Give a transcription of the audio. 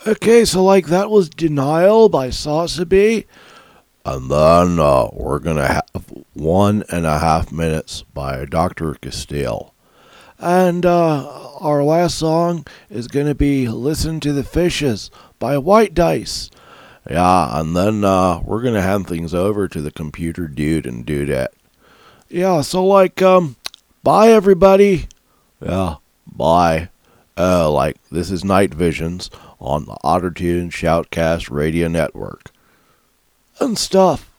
Okay, so like that was Denial by Sausaby. And then we're going to have 1.5 minutes by Dr. Castile. And our last song is going to be Listen to the Fishes by White Dice. Yeah, and then we're going to hand things over to the computer dude and dudette. Yeah, so like, bye everybody. Yeah, bye. This is Night Visions on the Ottertune Shoutcast Radio Network. And stuff.